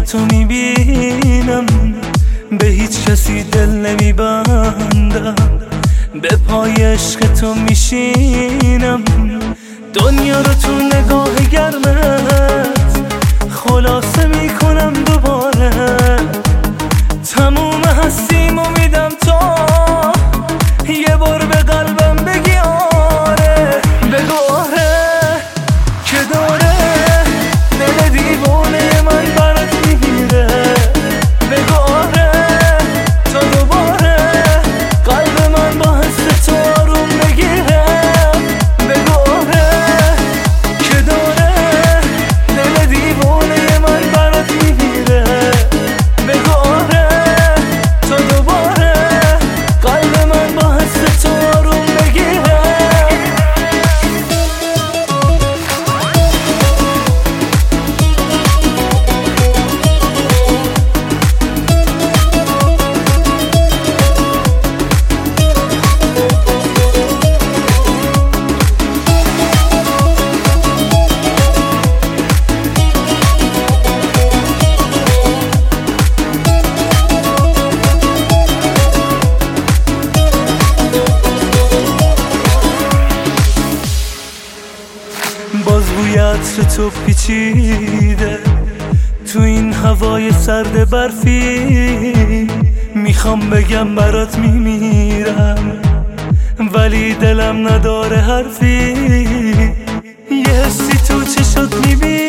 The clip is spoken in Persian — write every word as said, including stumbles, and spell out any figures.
چشماتو میبینم، به هیچ کسی دل نمیبندم، به پای عشق تو میشینم، دنیا رو تو نگاه گرمت خلاصه میکنم دوباره، تموم هستیمو میدم تا یه بار به قلبم بگی آره، بگو آره که داره دل دیوانه من برات میگیره، بگو آره تا دوباره قلب من با حس تو آروم بگیره، بگو آره که داره دل دیوانه من برات میگیره، بگو آره تا دوباره قلب من با حس تو آروم بگیره. باز بوی عطر تو پیچیده تو این هوای سرد برفی، میخوام بگم برات میمیرم ولی دلم نداره حرفی، یه حسی تو چشات میبینم